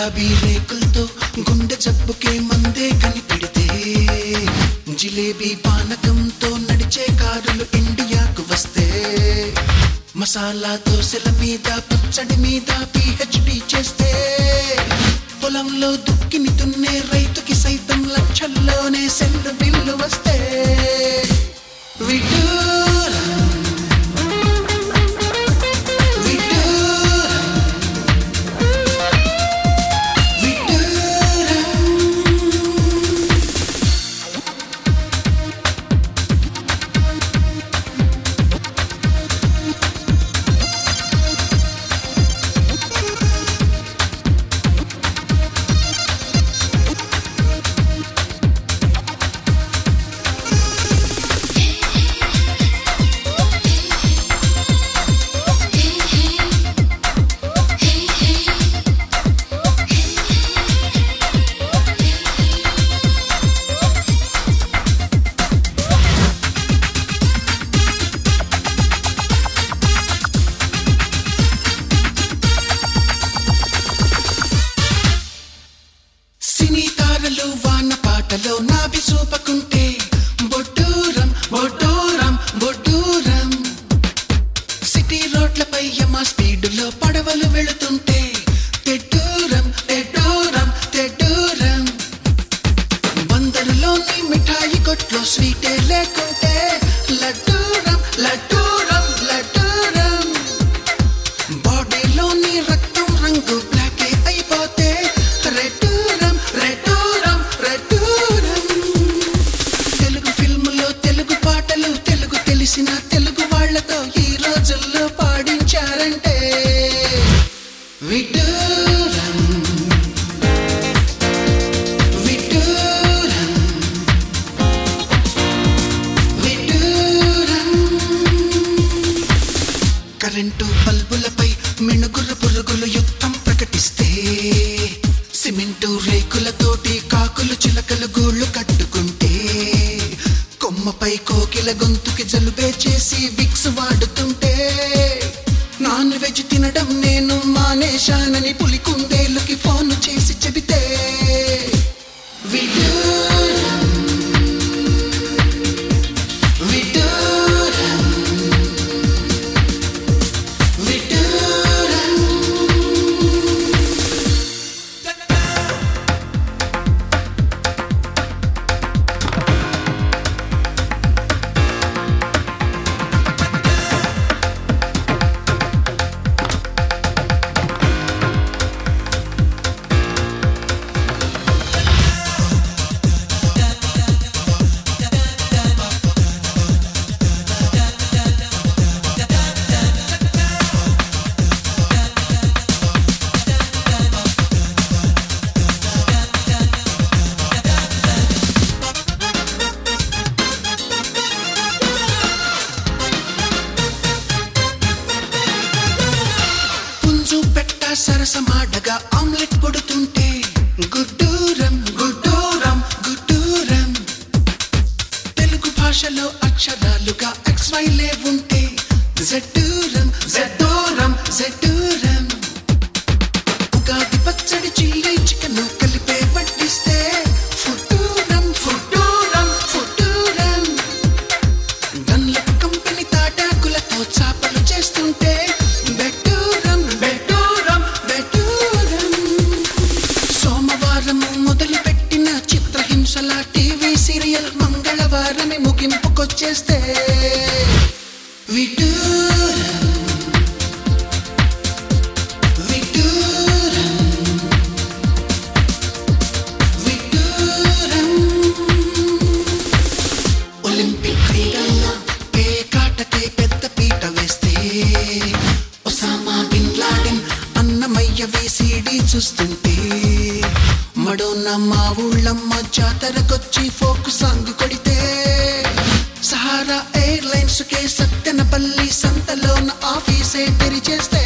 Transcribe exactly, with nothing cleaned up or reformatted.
గులాబీ రేకులతో గుండె జబ్బుకే మందే కనిపెడితే జిలేబీ పానకంతో నడిచే కారులు ఇండియాకు వస్తే మసాలా దోశల మీద పచ్చడి మీద పిహెచ్డి చేస్తే పొలంలో దుక్కిని దున్నే రైతుకి సైతం లక్షల్లోనే సెల్లు బిల్లు వస్తే వాన పాటలో నాభి చూపకుంటే బొడ్డూరం బొడ్డూరం బొడ్డూరం సిటీ రోడ్లపై యమ స్పీడులో పడవలు వెళుతుంటే తెడ్డూరం తెడ్డూరం తెడ్డూరం బందరులోని మిఠాయి కొట్లో స్వీటే లేకుంటే లడ్డూరం లడ్డూరం లడ్డూరం బాడీలోని రక్తం రంగు బ్లాకే అయిపోతే రెడ్డూరం రెడ్డూరం రెడ్డూరం తెలుగు ఫిల్ములో తెలుగు పాటలు తెలుగు తెలిసిన తెలుగు వాళ్లతో ఈ రోజుల్లో పాడించారంటే విడ్డూరం విడ్డూరం విడ్డూరం కరెంటు బల్బులపై మిణుగురు పురుగులు యుద్ధం ప్రకటిస్తే సిమెంటు రేకులతోటి కాకులు చిలకలు గూళ్ళు కట్టుకుంటే కొమ్మపై కోకిల గొంతుకి జలుబే చేసి విక్స్ వాడుతుంటే నాన్ వెజ్ తినడం నేను మానేశానని పులికుందేలుకి ఫోన్ చేసి చెబితే విడ్డూరం విడ్డూరం విడ్డూరం సరసమాడగా ఆమ్లెట్ పొడుతుంటే గుడ్డూరం గుడ్డూరం గుడ్డూరం తెలుగు భాషలో అక్షరాలుగా ఎక్స్ వై లేవుంటే జెడ్డూరం జెడ్డూరం జెడ్డూరం ఉగాది పచ్చడి చిల్లై చికెన్ కలిపే వడ్డిస్తే ఫుడ్డూరం ఫుడ్డూరం ఫుడ్డూరం గన్ల కంపెనీ తాటాకులతో చాపలు చేస్తుంటే మొదలుపెట్టిన చిత్రహింసల టీవీ సీరియల్ మంగళవారమే ముగింపుకొచ్చేస్తే విడ్డూరం విడ్డూరం విడ్డూరం ఒలింపిక్ క్రీడల్లో పేకాటకే పెద్ద పీట వేస్తే Osama bin Laden Annamayya VCD చూస్తుంటే మడోన్న మా ఊళ్ళమ్మ జాతరకొచ్చి ఫోక్ సాంగ్ కొడితే సహారా ఎయిర్లైన్స్ కే సత్తెనపల్లి సంతలోన ఆఫీసే తెరిచేస్తే